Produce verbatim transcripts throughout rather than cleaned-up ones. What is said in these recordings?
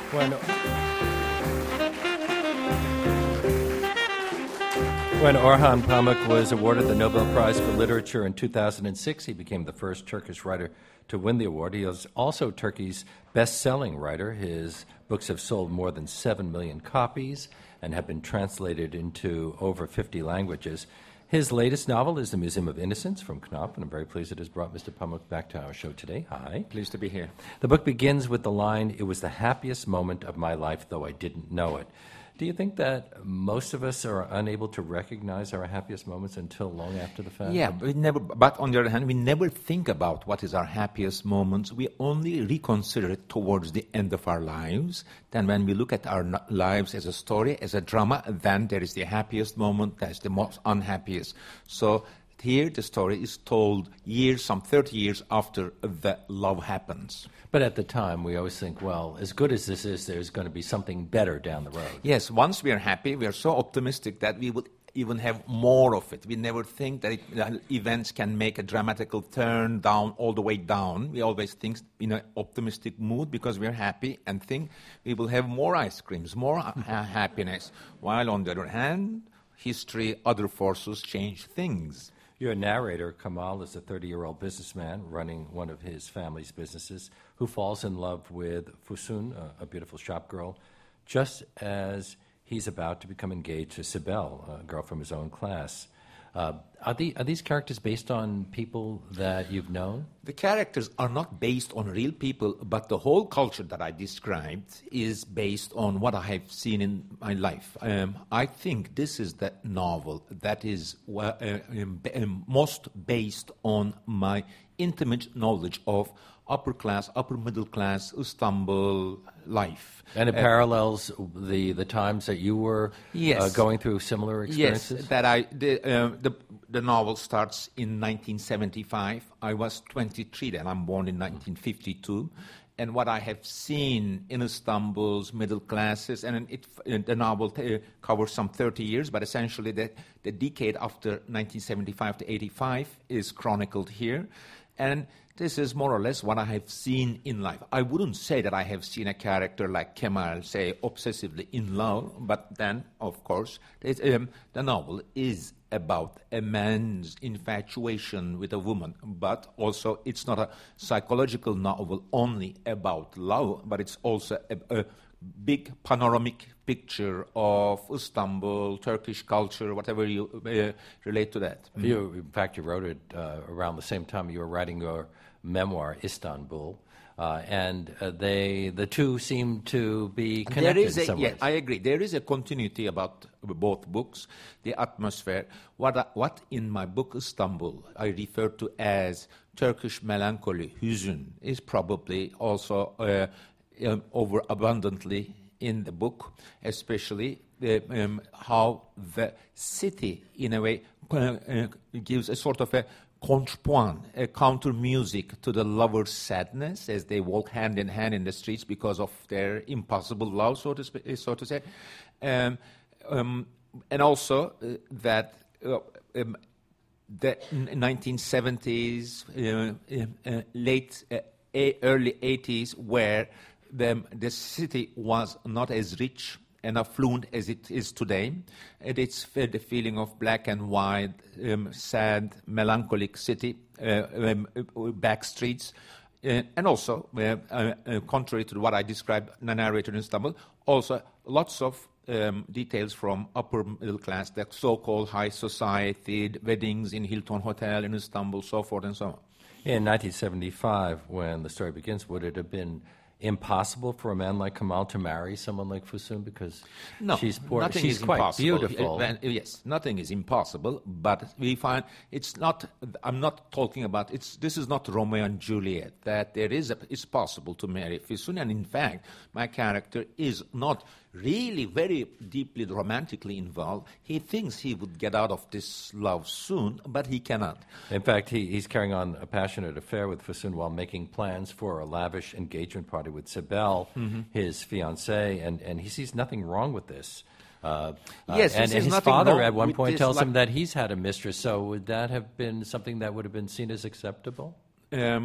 When, when Orhan Pamuk was awarded the Nobel Prize for Literature in two thousand six, he became the first Turkish writer to win the award. He is also Turkey's best-selling writer. His books have sold more than seven million copies and have been translated into over fifty languages. His latest novel is The Museum of Innocence from Knopf, and I'm very pleased it has brought Mister Pamuk back to our show today. Hi. Pleased to be here. The book begins with the line, "It was the happiest moment of my life, though I didn't know it." Do you think that most of us are unable to recognize our happiest moments until long after the fact? Yeah, we never. But on the other hand, we never think about what is our happiest moments. We only reconsider it towards the end of our lives. Then when we look at our n- lives as a story, as a drama, then there is the happiest moment, that's the most unhappiest. So here the story is told years, some thirty years after the love happens. But at the time, we always think, well, as good as this is, there's going to be something better down the road. Yes, once we are happy, we are so optimistic that we will even have more of it. We never think that, it, that events can make a dramatical turn down, all the way down. We always think in an optimistic mood because we are happy and think we will have more ice creams, more ha- happiness. While on the other hand, history, other forces change things. Your narrator, Kamal, is a thirty-year-old businessman running one of his family's businesses who falls in love with Fusun, a, a beautiful shop girl, just as he's about to become engaged to Sibel, a girl from his own class. Uh, are, the, are these characters based on people that you've known? The characters are not based on real people, but the whole culture that I described is based on what I have seen in my life. Um, I think this is the novel that is uh, um, um, most based on my intimate knowledge of upper class, upper middle class Istanbul life. And it uh, parallels the, the times that you were yes. uh, going through similar experiences? Yes, that I, the, uh, the, the novel starts in nineteen seventy-five. I was twenty-three then. I'm born in nineteen fifty-two. And what I have seen in Istanbul's middle classes, and it, the novel t- covers some thirty years, but essentially the, the decade after nineteen seventy-five to eighty-five is chronicled here. And this is more or less what I have seen in life. I wouldn't say that I have seen a character like Kemal, say, obsessively in love, but then, of course, um, the novel is about a man's infatuation with a woman, but also it's not a psychological novel only about love, but it's also a, a big panoramic picture of Istanbul, Turkish culture, whatever you uh, relate to that. You, in fact, you wrote it uh, around the same time you were writing your memoir, Istanbul, uh, and uh, they the two seem to be connected there is a, in some yeah, ways. I agree. There is a continuity about both books, the atmosphere. What, I, what in my book, Istanbul, I refer to as Turkish melancholy, hüzün, is probably also uh, um, overabundantly in the book, especially uh, um, how the city, in a way, uh, uh, gives a sort of a contrepoint, a counter music to the lovers' sadness as they walk hand in hand in the streets because of their impossible love, so to, sp- so to say. Um, um, and also uh, that uh, um, the nineteen seventies, uh, uh, late, uh, a- early eighties, where the, the city was not as rich and affluent as it is today. And it's the feeling of black and white, um, sad, melancholic city, uh, um, back streets. Uh, and also, uh, uh, uh, contrary to what I described, the narrator in Istanbul, also lots of um, details from upper middle class, the so-called high society, weddings in Hilton Hotel in Istanbul, so forth and so on. In nineteen seventy-five, when the story begins, would it have been impossible for a man like Kamal to marry someone like Fusun because no, she's poor, nothing she's is quite impossible. beautiful? Uh, yes, nothing is impossible, but we find it's not. I'm not talking about it's. This is not Romeo and Juliet. That there is a, it's possible to marry Fusun, and in fact, my character is not really very deeply romantically involved. He thinks he would get out of this love soon, but he cannot. In fact, he, he's carrying on a passionate affair with Fusun while making plans for a lavish engagement party with Sibel, mm-hmm. his fiancée, and, and he sees nothing wrong with this. Uh, yes, uh, and, and his nothing father wrong at one with point this, tells like, him that he's had a mistress, so would that have been something that would have been seen as acceptable? Um,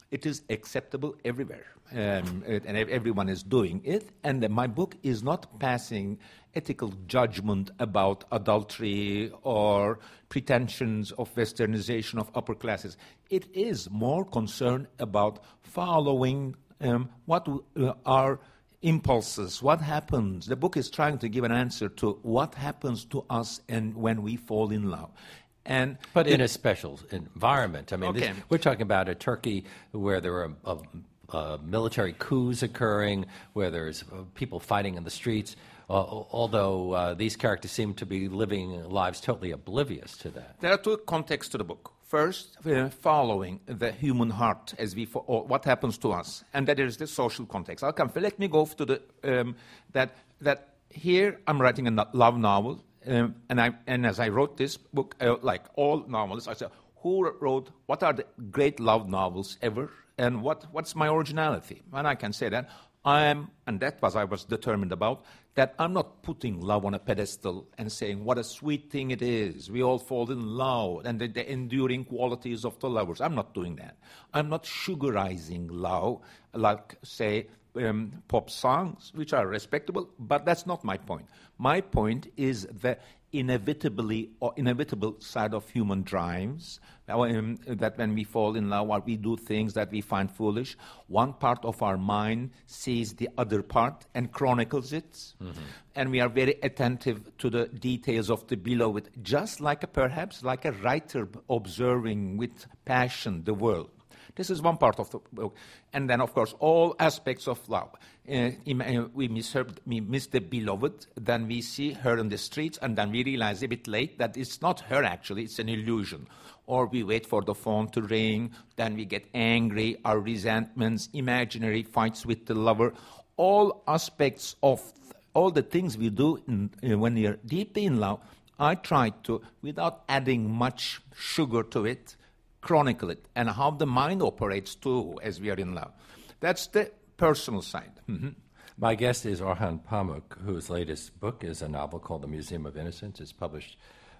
it is acceptable everywhere, um, it, and everyone is doing it. And then my book is not passing ethical judgment about adultery or pretensions of westernization of upper classes. It is more concerned about following um, what uh, are impulses, what happens. The book is trying to give an answer to what happens to us and when we fall in love. And but in a special environment. I mean, okay. this, we're talking about a Turkey where there are uh, uh, military coups occurring, where there's uh, people fighting in the streets, uh, although uh, these characters seem to be living lives totally oblivious to that. There are two contexts to the book. First, uh, following the human heart as we fo- or what happens to us, and that is the social context. I'll come. Let me go to the um, that that here I'm writing a no- love novel. Um, and, I, and as I wrote this book, uh, like all novelists, I said, who wrote, what are the great love novels ever, and what, what's my originality? And I can say that I am, and that was I was determined about, that I'm not putting love on a pedestal and saying what a sweet thing it is. We all fall in love, and the, the enduring qualities of the lovers. I'm not doing that. I'm not sugarizing love, like, say, Um, pop songs, which are respectable, but that's not my point. My point is the inevitably or inevitable side of human drives, um, that when we fall in love or we do things that we find foolish, one part of our mind sees the other part and chronicles it, mm-hmm. and we are very attentive to the details of the beloved, just like a, perhaps like a writer observing with passion the world. This is one part of the book. And then, of course, all aspects of love. Uh, we, miss her, we miss the beloved, then we see her in the streets, and then we realize a bit late that it's not her, actually, it's an illusion. Or we wait for the phone to ring, then we get angry, our resentments, imaginary fights with the lover. All aspects of th- all the things we do in, uh, when we are deeply in love, I try to, without adding much sugar to it, chronicle it, and how the mind operates too as we are in love. That's the personal side. Mm-hmm. My guest is Orhan Pamuk, whose latest book is a novel called The Museum of Innocence. It's published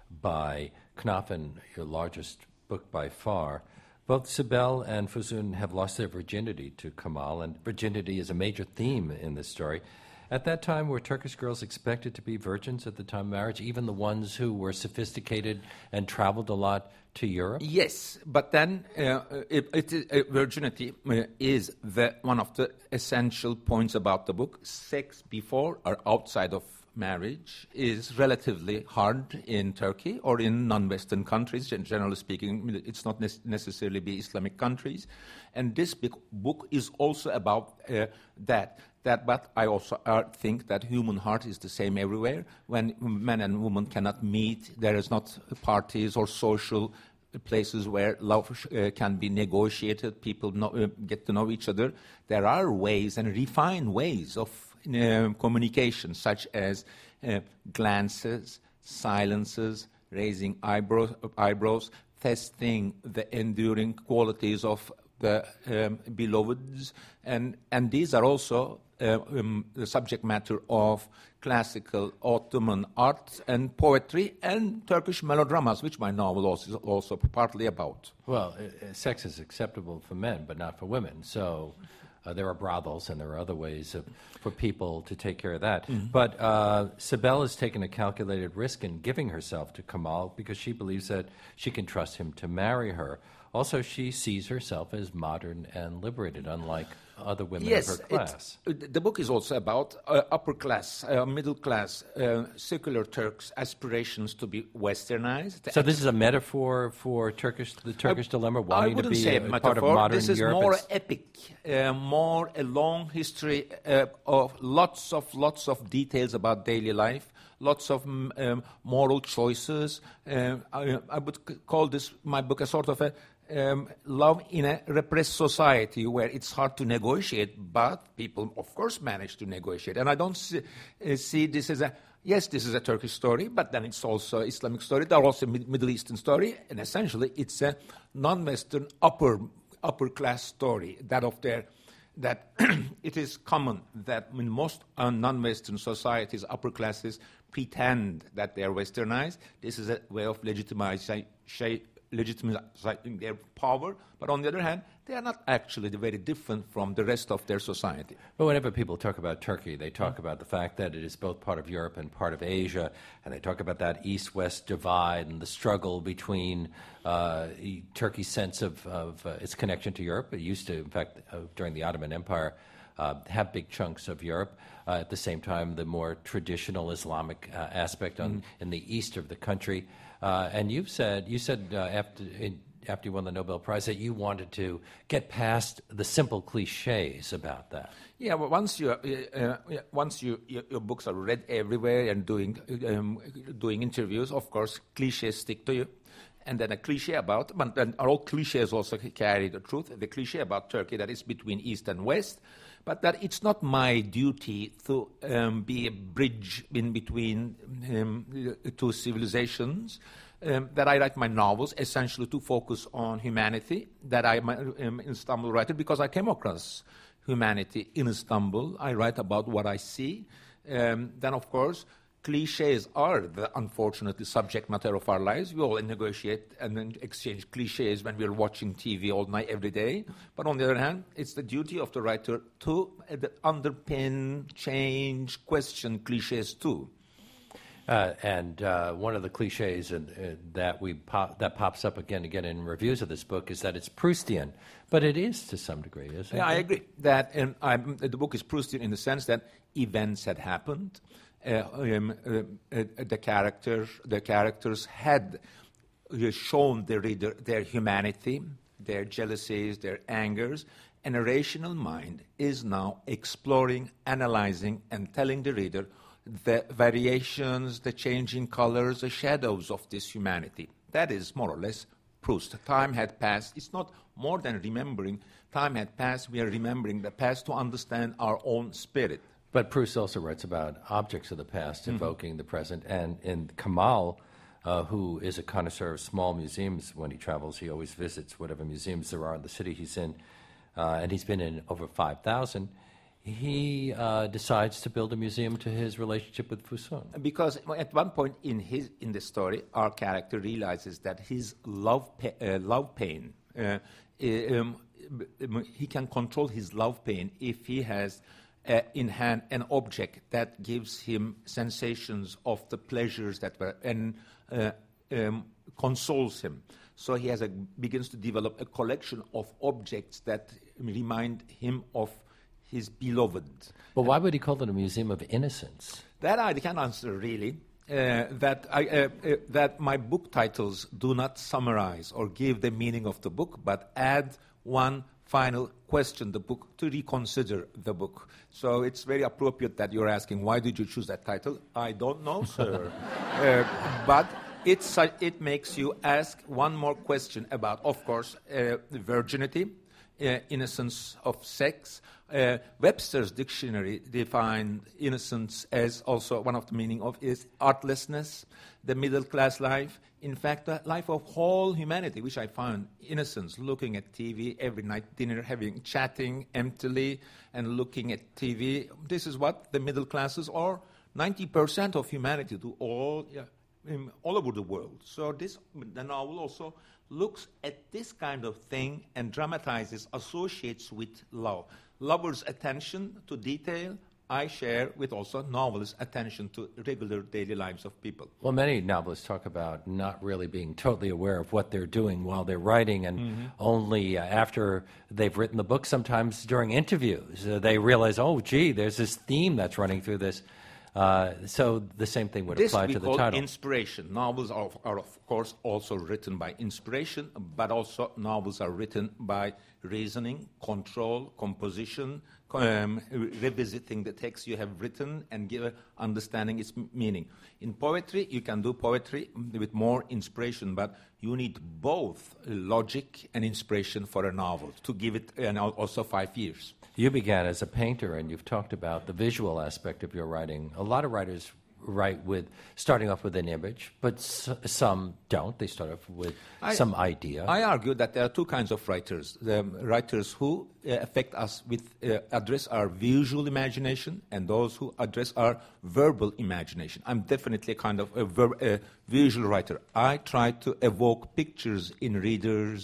by Knopf, your largest book by far. Both Sibel and Füsun have lost their virginity to Kemal, and virginity is a major theme in this story. At that time, were Turkish girls expected to be virgins at the time of marriage, even the ones who were sophisticated and traveled a lot to Europe? Yes, but then uh, it, it, uh, virginity uh, is the, one of the essential points about the book. Sex before or outside of marriage is relatively hard in Turkey or in non-Western countries, generally speaking. It's not ne- necessarily be Islamic countries. And this book is also about uh, that. That, but I also uh, think that human heart is the same everywhere. When men and women cannot meet, there is not parties or social places where love uh, can be negotiated, people know, uh, get to know each other. There are ways and refined ways of uh, communication, such as uh, glances, silences, raising eyebrows, eyebrows, testing the enduring qualities of the um, beloveds, and, and these are also Uh, um, the subject matter of classical Ottoman art and poetry and Turkish melodramas, which my novel also is also partly about. Well, uh, sex is acceptable for men, but not for women. So uh, there are brothels and there are other ways of, for people to take care of that. Mm-hmm. But uh, Sibel has taken a calculated risk in giving herself to Kemal because she believes that she can trust him to marry her. Also, she sees herself as modern and liberated, unlike other women yes, of her class. It, the book is also about uh, upper class, uh, middle class, uh, secular Turks' aspirations to be westernized. So this is a metaphor for Turkish, the Turkish I, dilemma, wanting I to be say a, a part of modern this is Europe. more epic, uh, more a long history uh, of lots of lots of details about daily life. Lots of um, moral choices. Uh, I, I would c- call this my book a sort of a um, love in a repressed society where it's hard to negotiate, but people, of course, manage to negotiate. And I don't see, uh, see this as a yes, this is a Turkish story, but then it's also an Islamic story. There are also a Mid- Middle Eastern story, and essentially it's a non-Western upper upper class story. That of their that it is common that in most uh, non-Western societies, upper classes pretend that they are westernized. This is a way of legitimizing, legitimizing their power. But on the other hand, they are not actually very different from the rest of their society. But whenever people talk about Turkey, they talk about the fact that it is both part of Europe and part of Asia, and they talk about that east-west divide and the struggle between uh, Turkey's sense of, of uh, its connection to Europe. It used to, in fact, uh, during the Ottoman Empire, uh, have big chunks of Europe. Uh, at the same time, the more traditional Islamic uh, aspect on, mm-hmm. in the east of the country. Uh, and you've said, you said uh, after... In, after you won the Nobel Prize, that you wanted to get past the simple cliches about that. Yeah, well, once you uh, uh, once you, your, your books are read everywhere and doing um, doing interviews, of course, cliches stick to you. And then a cliche about, but then all cliches also carry the truth. The cliche about Turkey that is between East and West, but that it's not my duty to um, be a bridge in between um, two civilizations. Um, that I write my novels essentially to focus on humanity, that I'm an Istanbul writer because I came across humanity in Istanbul. I write about what I see. Um, then, of course, cliches are the, unfortunately, subject matter of our lives. We all negotiate and then exchange cliches when we're watching T V all night, every day. But on the other hand, it's the duty of the writer to uh, underpin, change, question cliches too. Uh, and uh, one of the cliches in, uh, that we pop, that pops up again and again in reviews of this book is that it's Proustian, but it is to some degree, isn't yeah, it? I agree that um, I'm, the book is Proustian in the sense that events had happened. Uh, um, uh, uh, the character, the characters had uh, shown the reader their humanity, their jealousies, their angers, and a rational mind is now exploring, analyzing, and telling the reader the variations, the changing colors, the shadows of this humanity. That is more or less Proust. Time had passed. It's not more than remembering. Time had passed. We are remembering the past to understand our own spirit. But Proust also writes about objects of the past evoking mm-hmm. the present. And in Kamal, uh, who is a connoisseur of small museums, when he travels, he always visits whatever museums there are in the city he's in. Uh, and he's been in over five thousand. He uh, decides to build a museum to his relationship with Fusun. Because at one point in his in the story, our character realizes that his love pa- uh, love pain, uh, um, he can control his love pain if he has uh, in hand an object that gives him sensations of the pleasures that were and uh, um, consoles him. So he has a, begins to develop a collection of objects that remind him of his beloved. But why would he call it a museum of innocence? That I can't answer, really. Uh, that, I, uh, uh, that my book titles do not summarize or give the meaning of the book, but add one final question the book to reconsider the book. So it's very appropriate that you're asking, why did you choose that title? I don't know, sir. uh, but it's, uh, it makes you ask one more question about, of course, uh, virginity, uh, innocence of sex. Uh, Webster's dictionary defined innocence as also one of the meaning of is artlessness, the middle class life. In fact, the life of whole humanity, which I found innocence, looking at T V every night, dinner, having chatting emptily and looking at T V. This is what the middle classes are. ninety percent of humanity do all, yeah, in, all over the world. So this the novel also looks at this kind of thing and dramatizes, associates with love. Lover's attention to detail, I share with also novelists' attention to regular daily lives of people. Well, many novelists talk about not really being totally aware of what they're doing while they're writing, and mm-hmm. only uh, after they've written the book, sometimes during interviews, uh, they realize, oh, gee, there's this theme that's running through this. Uh, so the same thing would this apply we to the call title. Inspiration. Novels are, are, of course, also written by inspiration, but also novels are written by reasoning, control, composition, um, revisiting the text you have written and give, understanding its meaning. In poetry, you can do poetry with more inspiration, but you need both logic and inspiration for a novel to give it and also five years. You began as a painter, and you've talked about the visual aspect of your writing. A lot of writers write with starting off with an image, but s- some don't. They start off with I, some idea. I argue that there are two kinds of writers. The writers who uh, affect us with, uh, address our visual imagination, and those who address our verbal imagination. I'm definitely a kind of a, ver- a visual writer. I try to evoke pictures in readers,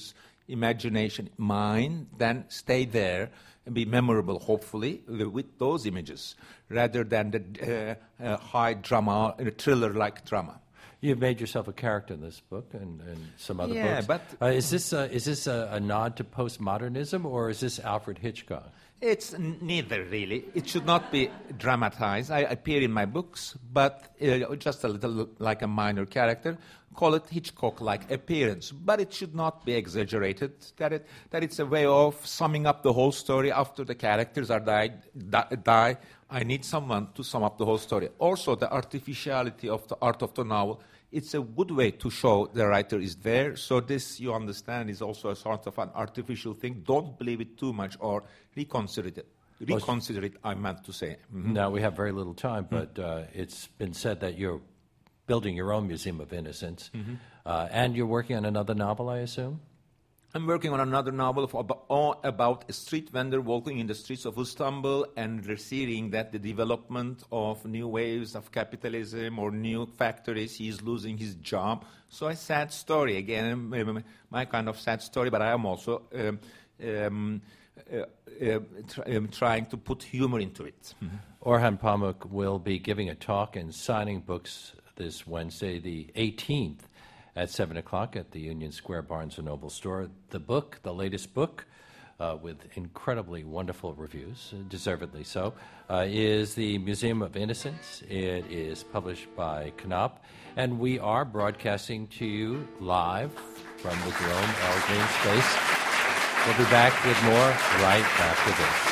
imagination, mind, then stay there and be memorable, hopefully, with those images, rather than the uh, uh, high drama, uh, thriller-like drama. You've made yourself a character in this book and, and some other yeah, books. But uh, is this, a, is this a, a nod to postmodernism, or is this Alfred Hitchcock? It's n- neither, really. It should not be dramatized. I appear in my books, but uh, just a little like a minor character. Call it Hitchcock-like appearance, but it should not be exaggerated. That it that it's a way of summing up the whole story after the characters are died, di- die. I need someone to sum up the whole story. Also, the artificiality of the art of the novel. It's a good way to show the writer is there. So this, you understand, is also a sort of an artificial thing. Don't believe it too much or reconsider it. Reconsider it, I meant to say. Mm-hmm. Now, we have very little time, but uh, it's been said that you're building your own Museum of Innocence, mm-hmm. uh, and you're working on another novel, I assume? I'm working on another novel for about, about a street vendor walking in the streets of Istanbul and seeing that the development of new waves of capitalism or new factories, he's losing his job. So a sad story, again, my kind of sad story, but I am also um, um, uh, uh, try, um, trying to put humor into it. Mm-hmm. Orhan Pamuk will be giving a talk and signing books this Wednesday, the eighteenth, at seven o'clock at the Union Square Barnes and Noble store. The book, the latest book, uh, with incredibly wonderful reviews, uh, deservedly so, uh, is the Museum of Innocence. It is published by Knopf, and we are broadcasting to you live from the Jerome L. Green Space. We'll be back with more right after this.